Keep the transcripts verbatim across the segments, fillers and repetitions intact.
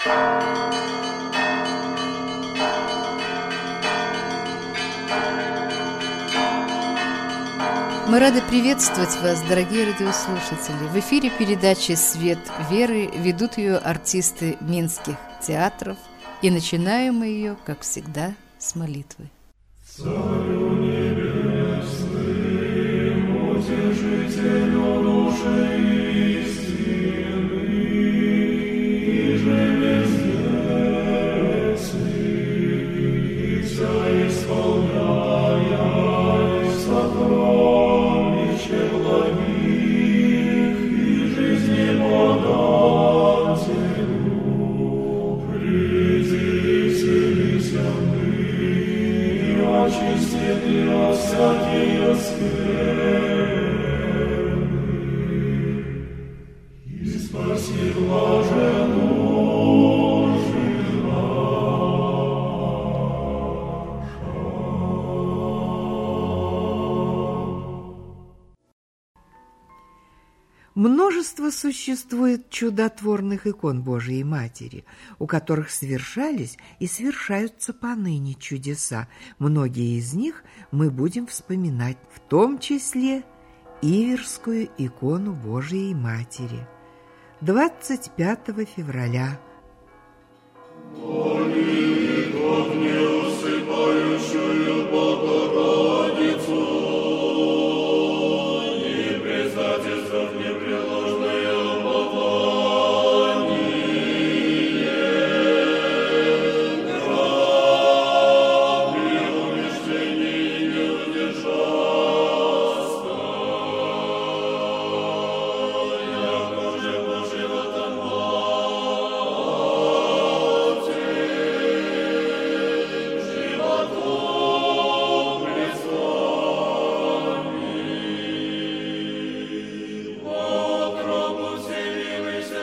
Мы рады приветствовать вас, дорогие радиослушатели. В эфире передачи «Свет веры», ведут ее артисты минских театров. И начинаем мы ее, как всегда, с молитвы. Царю небесным, утешителю души истины, иже вездецы, вся исполняя сокровища благих и жизни подателю, приди, вселися мы, очистит меня всякие скверны, и спаси блаженную души наша. Множество существует чудотворных икон Божией Матери, у которых совершались и совершаются поныне чудеса. Многие из них мы будем вспоминать, в том числе Иверскую икону Божией Матери. двадцать пятого февраля. Моли, как не усыпающую Богородицу, и предстательство в непреложное упование, при умерщвлении не удержаться, яко же Божьего дома животом предславим, во гробу вселилися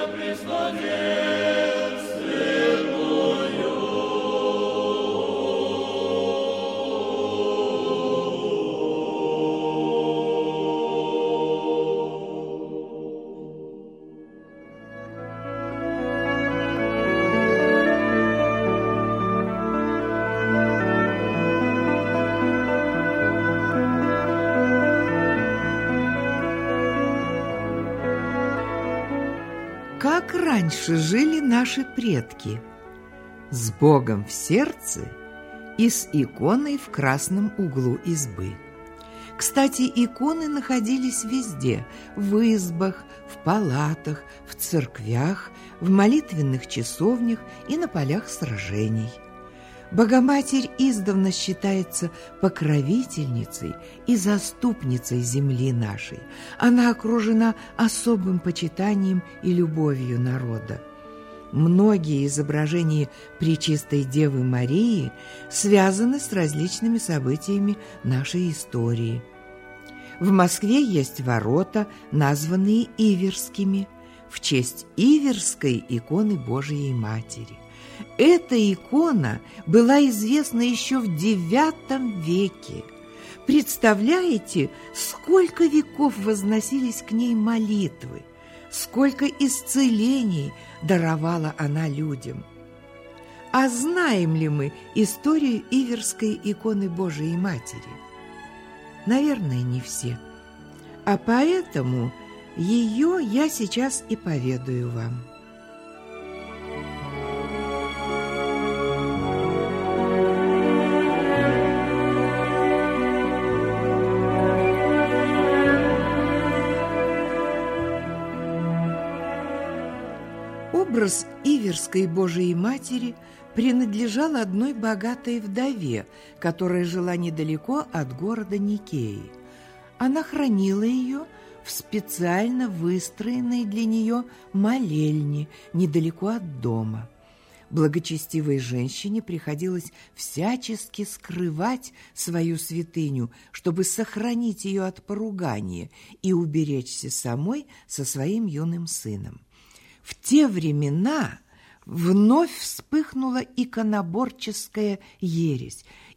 Как раньше жили наши предки? С Богом в сердце и с иконой в красном углу избы. Кстати, иконы находились везде – в избах, в палатах, в церквях, в молитвенных часовнях и на полях сражений. Богоматерь издавна считается покровительницей и заступницей земли нашей. Она окружена особым почитанием и любовью народа. Многие изображения Пречистой Девы Марии связаны с различными событиями нашей истории. В Москве есть ворота, названные Иверскими, в честь Иверской иконы Божией Матери. Эта икона была известна еще в девятом веке. Представляете, сколько веков возносились к ней молитвы, сколько исцелений даровала она людям. А знаем ли мы историю Иверской иконы Божией Матери? Наверное, не все. А поэтому ее я сейчас и поведаю вам. Образ Иверской Божией Матери принадлежал одной богатой вдове, которая жила недалеко от города Никеи. Она хранила ее в специально выстроенной для нее молельне недалеко от дома. Благочестивой женщине приходилось всячески скрывать свою святыню, чтобы сохранить ее от поругания и уберечься самой со своим юным сыном. В те времена вновь вспыхнула иконоборческая ересь,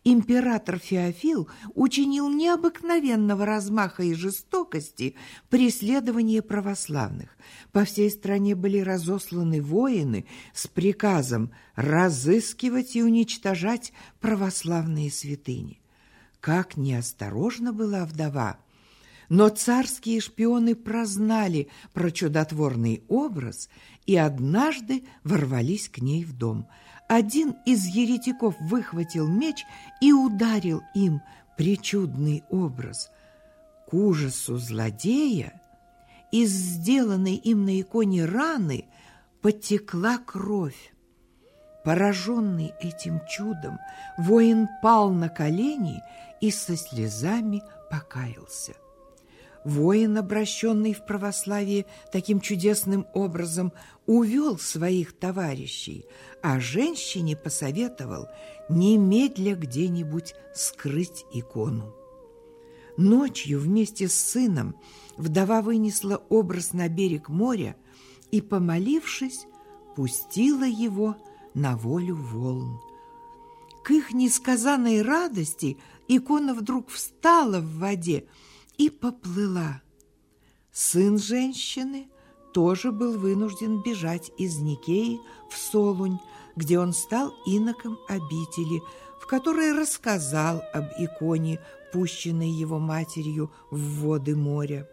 император Феофил учинил необыкновенного размаха и жестокости преследования православных. По всей стране были разосланы воины с приказом разыскивать и уничтожать православные святыни. Как неосторожна была вдова! Но царские шпионы прознали про чудотворный образ и однажды ворвались к ней в дом. Один из еретиков выхватил меч и ударил им пречудный образ. К ужасу злодея из сделанной им на иконе раны потекла кровь. Пораженный этим чудом, воин пал на колени и со слезами покаялся. Воин, обращенный в православие таким чудесным образом, увел своих товарищей, а женщине посоветовал немедля где-нибудь скрыть икону. Ночью вместе с сыном вдова вынесла образ на берег моря и, помолившись, пустила его на волю волн. К их несказанной радости икона вдруг встала в воде и поплыла. Сын женщины тоже был вынужден бежать из Никеи в Солунь, где он стал иноком обители, в которой рассказал об иконе, пущенной его матерью в воды моря.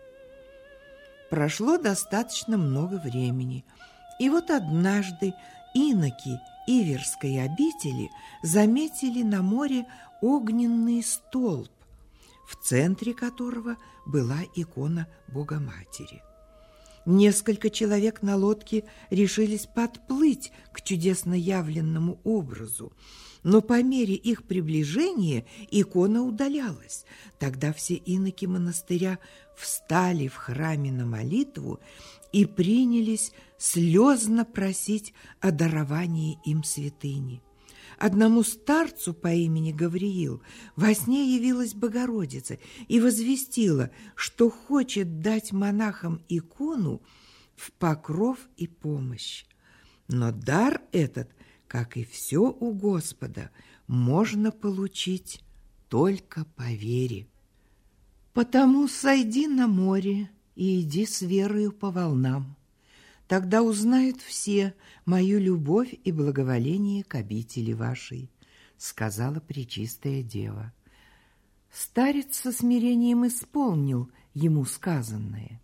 Прошло достаточно много времени, и вот однажды иноки Иверской обители заметили на море огненный столб, в центре которого была икона Богоматери. Несколько человек на лодке решились подплыть к чудесно явленному образу, но по мере их приближения икона удалялась. Тогда все иноки монастыря встали в храме на молитву и принялись слезно просить о даровании им святыни. Одному старцу по имени Гавриил во сне явилась Богородица и возвестила, что хочет дать монахам икону в покров и помощь. Но дар этот, как и все у Господа, можно получить только по вере. Потому сойди на море и иди с верою по волнам. Тогда узнают все мою любовь и благоволение к обители вашей, сказала Пречистая Дева. Старец со смирением исполнил ему сказанное.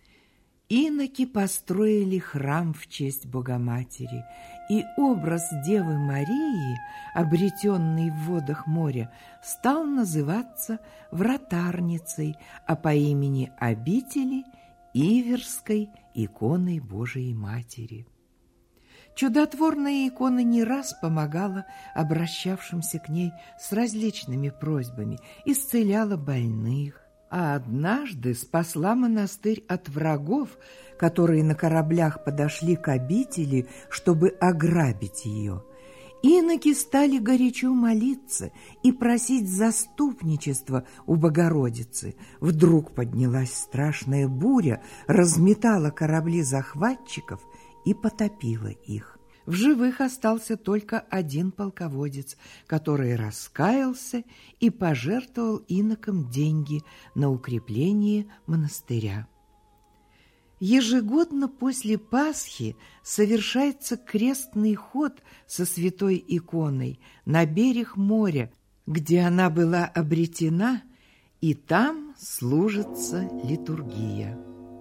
Иноки построили храм в честь Богоматери, и образ Девы Марии, обретенный в водах моря, стал называться Вратарницей, а по имени обители – Иверской иконой Божией Матери. Чудотворная икона не раз помогала обращавшимся к ней с различными просьбами, исцеляла больных, а однажды спасла монастырь от врагов, которые на кораблях подошли к обители, чтобы ограбить ее. Иноки стали горячо молиться и просить заступничества у Богородицы. Вдруг поднялась страшная буря, разметала корабли захватчиков и потопила их. В живых остался только один полководец, который раскаялся и пожертвовал инокам деньги на укрепление монастыря. Ежегодно после Пасхи совершается крестный ход со святой иконой на берег моря, где она была обретена, и там служится литургия.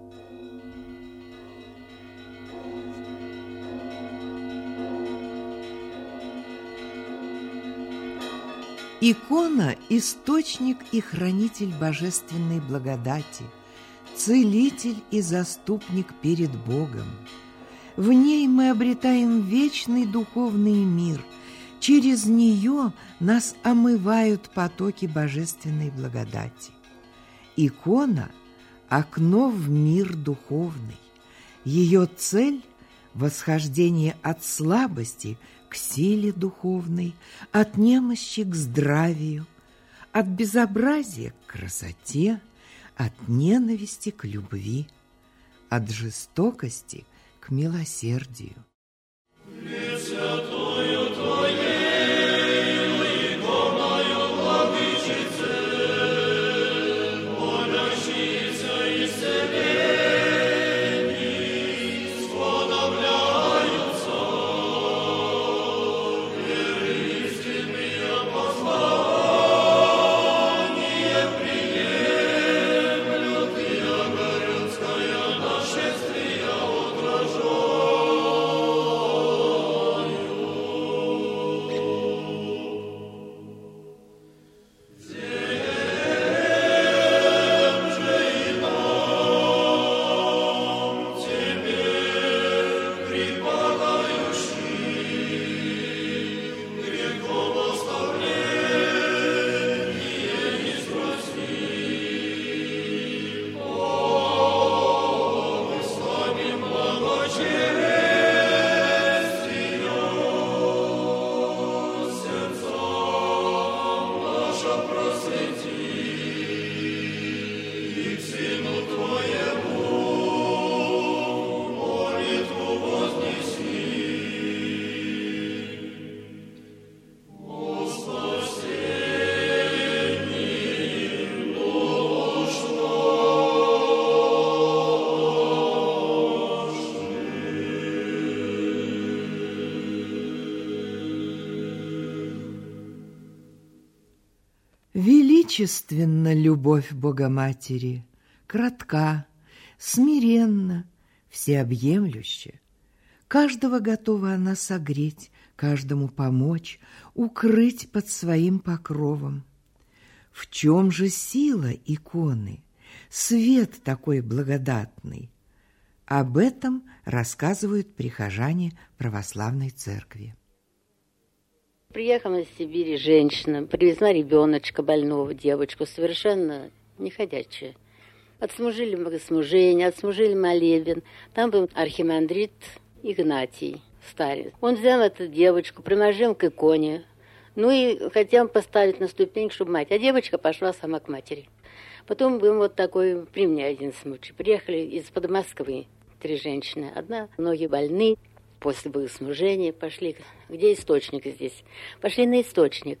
Икона – источник и хранитель божественной благодати, целитель и заступник перед Богом. В ней мы обретаем вечный духовный мир. Через нее нас омывают потоки божественной благодати. Икона – окно в мир духовный. Ее цель – восхождение от слабости к силе духовной, от немощи к здравию, от безобразия к красоте, от ненависти к любви, от жестокости к милосердию. Пресвятою Твоею иконою Величественна любовь Богоматери, кратка, смиренна, всеобъемлюща. Каждого готова она согреть, каждому помочь, укрыть под своим покровом. В чем же сила иконы, свет такой благодатный? Об этом рассказывают прихожане православной церкви. Приехала из Сибири женщина, привезла ребеночка больного, девочку, совершенно неходячая. Отслужили богослужение, отслужили молебен. Там был архимандрит Игнатий, старец. Он взял эту девочку, приложил к иконе, ну и хотел поставить на ступеньку, чтобы мать. А девочка пошла сама к матери. Потом был вот такой, при мне один случай. Приехали из-под Москвы три женщины. Одна, ноги больны. После богослужения пошли, где источник здесь? Пошли на источник.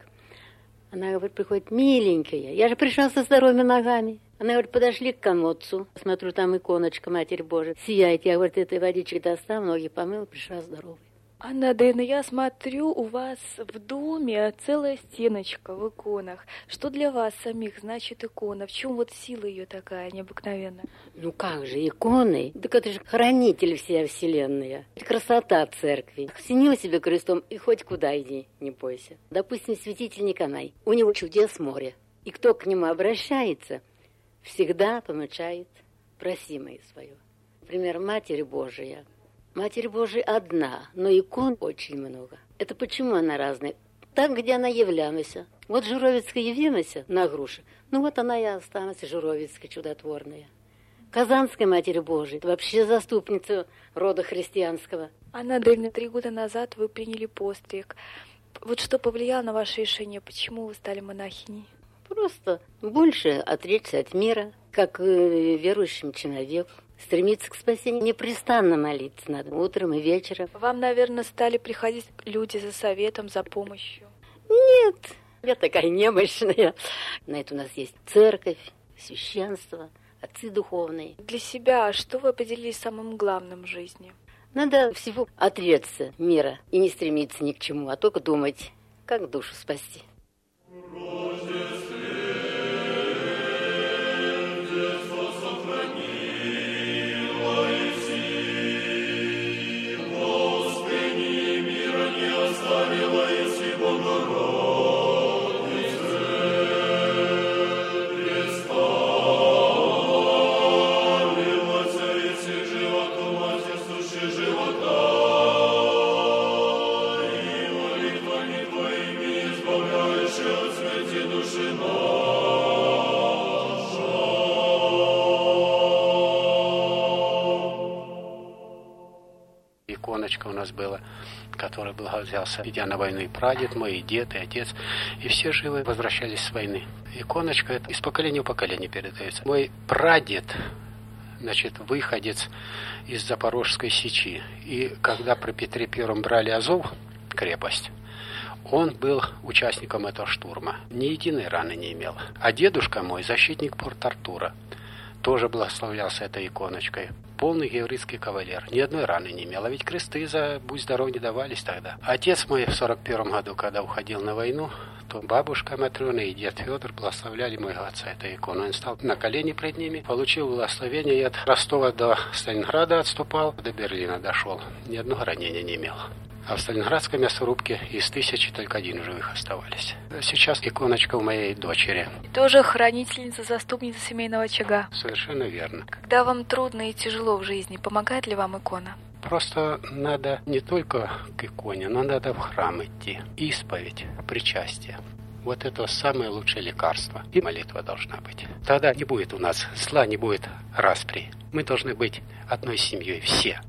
Она говорит, приходит, миленькая, я же пришла со здоровыми ногами. Она говорит, подошли к комодцу, смотрю, там иконочка Матерь Божия, сияет. Я, говорит, этой водички достал, ноги помыл, пришла здоровой. Анна Андреевна, я смотрю, у вас в доме целая стеночка в иконах. Что для вас самих значит икона? В чем вот сила ее такая необыкновенная? Ну как же, иконы? Так это же хранитель всей вселенной. Красота церкви. Осенила себе крестом и хоть куда иди, не бойся. Допустим, святитель Николай. У него чудес море. И кто к нему обращается, всегда получает просимое свое. Например, Матерь Божия. Матерь Божия одна, но икон очень много. Это почему она разная? Так, где она являлась. Вот Журовицкая явилась на груше. Ну вот она и осталась, Журовицкая чудотворная. Казанская Матерь Божия, вообще заступница рода христианского. Анна Андреевна, три года назад вы приняли постриг. Вот что повлияло на ваше решение? Почему вы стали монахиней? Просто больше отречься от мира, как верующим человеку. Стремиться к спасению, непрестанно молиться надо, утром и вечером. Вам, наверное, стали приходить люди за советом, за помощью? Нет, я такая немощная. На это у нас есть церковь, священство, отцы духовные. Для себя что вы определили самым главным в жизни? Надо всего отречься мира и не стремиться ни к чему, а только думать, как душу спасти. Иконочка у нас была, которой благовзялся, идя на войну, и прадед мой, и дед, и отец, и все живы возвращались с войны. Иконочка это из поколения в поколение передается. Мой прадед, значит, выходец из Запорожской Сечи, и когда при Петре Первом брали Азов, крепость, он был участником этого штурма. Ни единой раны не имел. А дедушка мой, защитник Порт-Артура, тоже благословлялся этой иконочкой. Полный еврейский кавалер. Ни одной раны не имел. А ведь кресты за «Будь здоров» не давались тогда. Отец мой в сорок первом году, когда уходил на войну, то бабушка Матрена и дед Федор благословляли моего отца этой икону. Он стал на колени пред ними, получил благословение и от Ростова до Сталинграда отступал, до Берлина дошел. Ни одного ранения не имел. А в Сталинградской мясорубке из тысячи только один в живых оставались. Сейчас иконочка у моей дочери. И тоже хранительница, заступница семейного очага. Совершенно верно. Когда вам трудно и тяжело в жизни, помогает ли вам икона? Просто надо не только к иконе, но надо в храм идти. Исповедь, причастие. Вот это самое лучшее лекарство. И молитва должна быть. Тогда не будет у нас зла, не будет распри. Мы должны быть одной семьей все.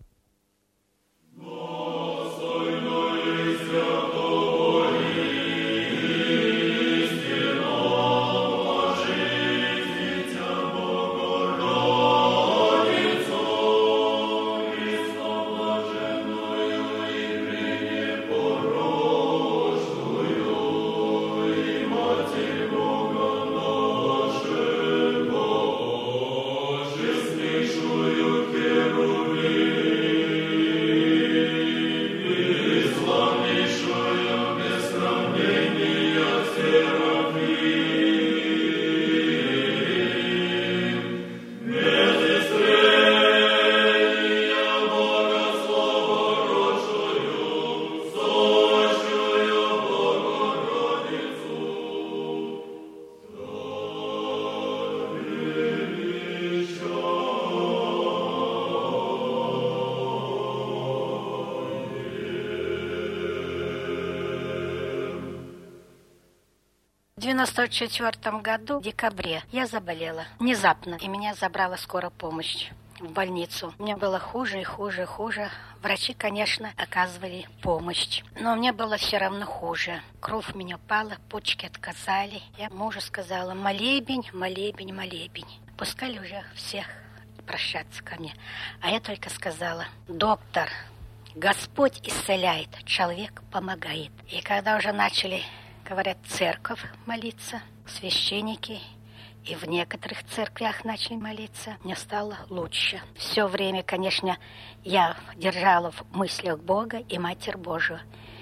Честнейшую Херувим, В девяносто четвёртом году, в декабре, я заболела внезапно, и меня забрала скорая помощь в больницу. Мне было хуже и хуже и хуже. Врачи, конечно, оказывали помощь, но мне было все равно хуже. Кровь у меня пала, почки отказали. Я мужу сказала: молебень, молебень, молебень. Пускали уже всех прощаться ко мне. А я только сказала: доктор, Господь исцеляет, человек помогает. И когда уже начали, говорят, церковь молиться, священники, и в некоторых церквях начали молиться, мне стало лучше. Все время, конечно, я держала в мыслях Бога и Матерь Божию.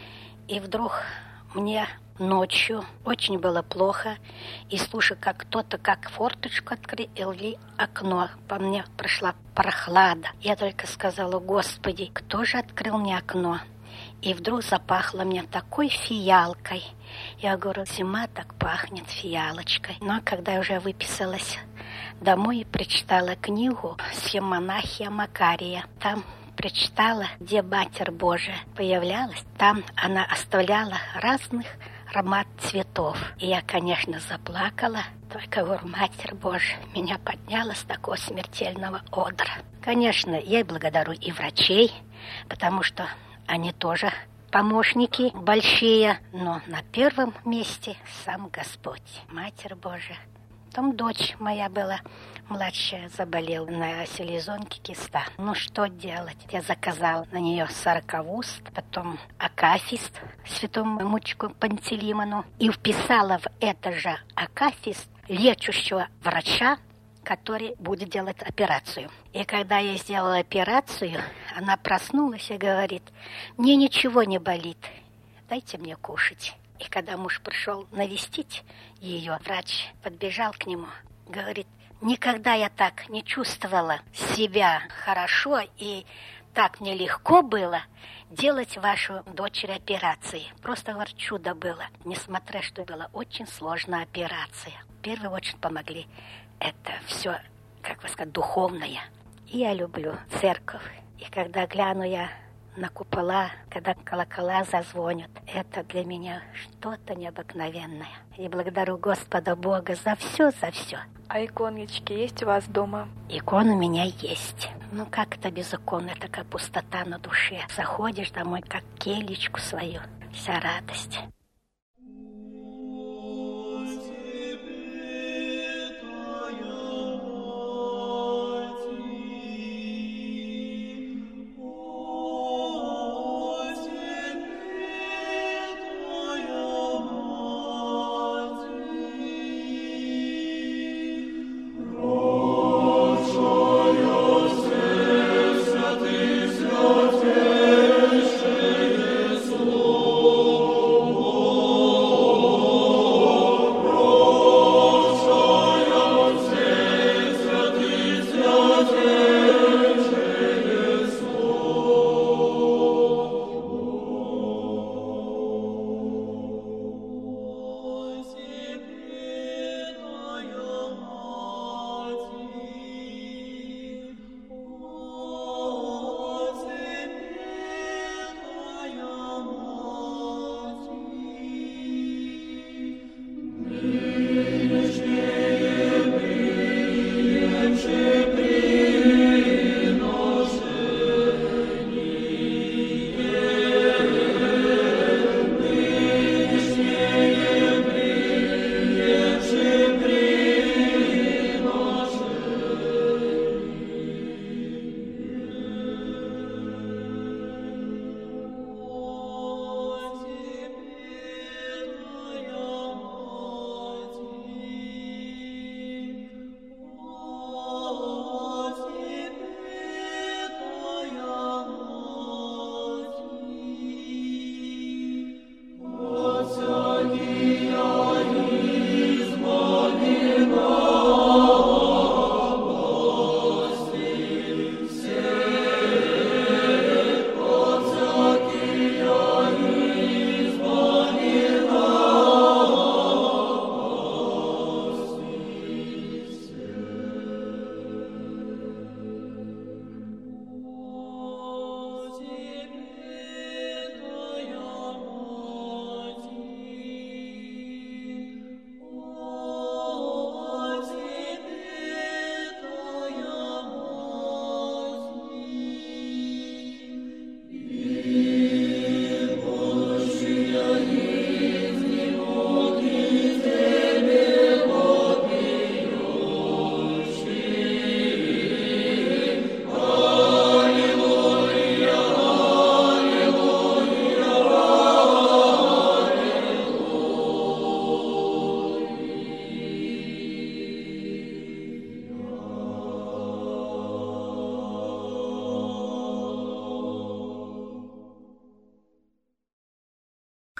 И вдруг мне ночью очень было плохо, и слушаю, как кто-то как форточку открыл или окно. По мне прошла прохлада. Я только сказала: Господи, кто же открыл мне окно? И вдруг запахло мне такой фиалкой. Я говорю: зима так пахнет фиалочкой. Но когда я уже выписалась домой и прочитала книгу «Схемонахия Макария», там прочитала, где Матерь Божия появлялась, там она оставляла разных аромат цветов. И я, конечно, заплакала. Только говорю: Матерь Божия меня подняла с такого смертельного одра. Конечно, я благодарю и врачей, потому что они тоже помощники большие, но на первом месте сам Господь, Матерь Божия. Потом дочь моя была младшая, заболела на селезонке киста. Ну что делать? Я заказала на нее сорокавуст, потом акафист святому мученику Пантелеймону и вписала в это же акафист лечащего врача, который будет делать операцию. И когда я сделала операцию, она проснулась и говорит: мне ничего не болит, дайте мне кушать. И когда муж пришел навестить ее, врач подбежал к нему, говорит: никогда я так не чувствовала себя хорошо, и так мне легко было делать вашу дочери операции. Просто, говорит, чудо было, несмотря что была очень сложная операция. В первую очередь помогли это все, как вы сказать, духовное. И я люблю церковь. И когда гляну я на купола, когда колокола зазвонят, это для меня что-то необыкновенное. И благодарю Господа Бога за все, за все. А иконочки есть у вас дома? Икон у меня есть. Ну как это без икон? Это как пустота на душе. Заходишь домой, как келечку свою. Вся радость. Святый, святейшее слово.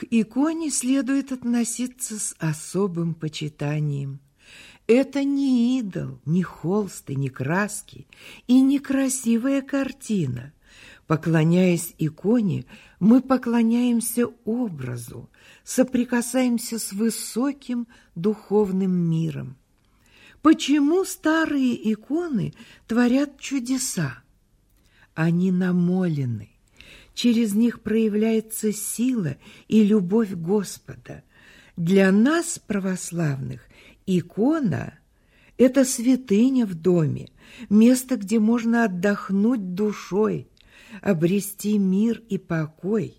иконе следует относиться с особым почитанием. Это не идол, не холсты, не краски и не красивая картина. Поклоняясь иконе, мы поклоняемся образу, соприкасаемся с высоким духовным миром. Почему старые иконы творят чудеса? Они намолены. Через них проявляется сила и любовь Господа. Для нас, православных, икона – это святыня в доме, место, где можно отдохнуть душой, обрести мир и покой.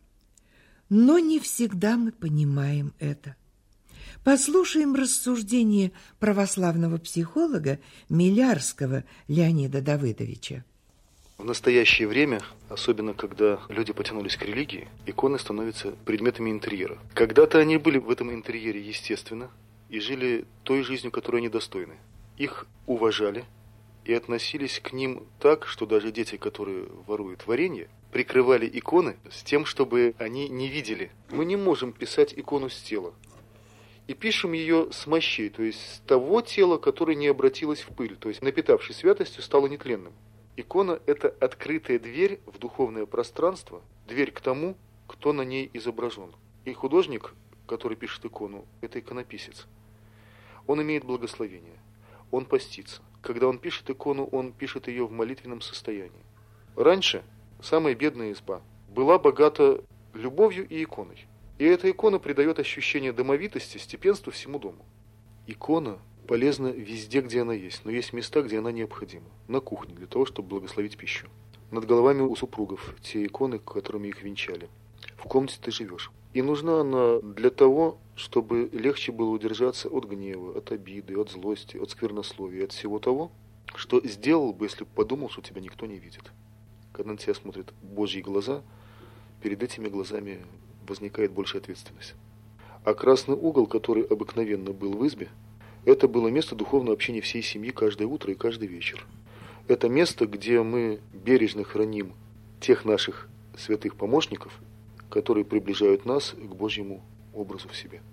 Но не всегда мы понимаем это. Послушаем рассуждение православного психолога Милярского Леонида Давыдовича. В настоящее время, особенно когда люди потянулись к религии, иконы становятся предметами интерьера. Когда-то они были в этом интерьере естественно и жили той жизнью, которой они достойны. Их уважали и относились к ним так, что даже дети, которые воруют варенье, прикрывали иконы с тем, чтобы они не видели. Мы не можем писать икону с тела. И пишем ее с мощей, то есть с того тела, которое не обратилось в пыль, то есть напитавшись святостью, стало нетленным. Икона – это открытая дверь в духовное пространство, дверь к тому, кто на ней изображен. И художник, который пишет икону, это иконописец. Он имеет благословение, он постится. Когда он пишет икону, он пишет ее в молитвенном состоянии. Раньше самая бедная изба была богата любовью и иконой. И эта икона придает ощущение домовитости, степенства всему дому. Икона полезна везде, где она есть, но есть места, где она необходима. На кухне, для того, чтобы благословить пищу. Над головами у супругов те иконы, которыми их венчали. В комнате ты живешь. И нужна она для того, чтобы легче было удержаться от гнева, от обиды, от злости, от сквернословия, от всего того, что сделал бы, если бы подумал, что тебя никто не видит. Когда на тебя смотрят Божьи глаза, перед этими глазами возникает большая ответственность. А красный угол, который обыкновенно был в избе, это было место духовного общения всей семьи каждое утро и каждый вечер. Это место, где мы бережно храним тех наших святых помощников, которые приближают нас к Божьему образу в себе.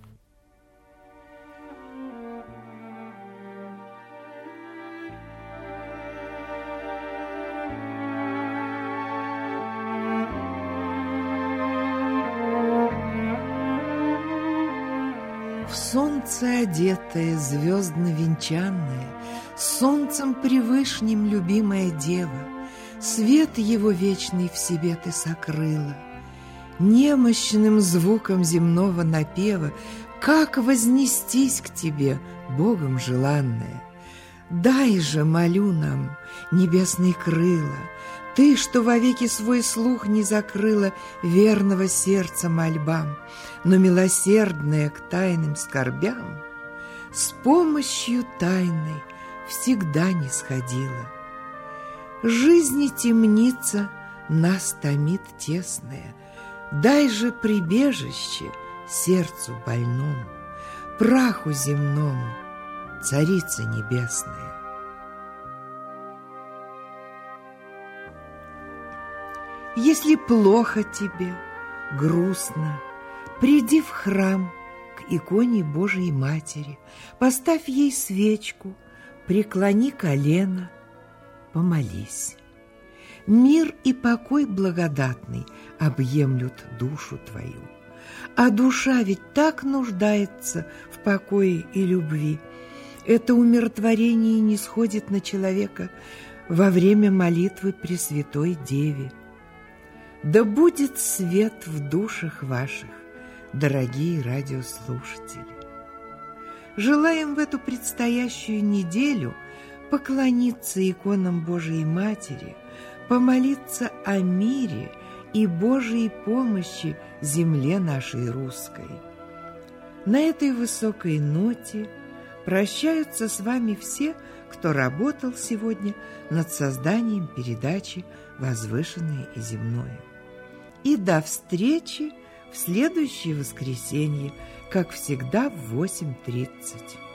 В солнце одетая, звездно венчанная, солнцем превышним любимая дева, свет его вечный в себе ты сокрыла. Немощным звуком земного напева как вознестись к тебе, Богом желанная? Дай же, молю нам, небесные крыла, ты, что вовеки свой слух не закрыла верного сердца мольбам, но милосердная к тайным скорбям, с помощью тайной всегда не сходила. Жизни темница нас томит тесная, дай же прибежище сердцу больному, праху земному, Царица Небесная. Если плохо тебе, грустно, приди в храм к иконе Божией Матери, поставь ей свечку, преклони колено, помолись. Мир и покой благодатный объемлют душу твою, а душа ведь так нуждается в покое и любви. Это умиротворение не сходит на человека во время молитвы Пресвятой Деве. Да будет свет в душах ваших, дорогие радиослушатели. Желаем в эту предстоящую неделю поклониться иконам Божией Матери, помолиться о мире и Божьей помощи земле нашей русской. На этой высокой ноте прощаются с вами все, кто работал сегодня над созданием передачи «Возвышенное и земное». И до встречи в следующее воскресенье, как всегда в восемь тридцать.